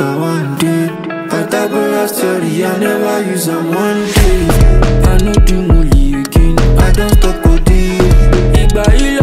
I want day. Pythagoras theory, I never use am one day. I no do molly again, I don't stop OD. Ìgbà yìí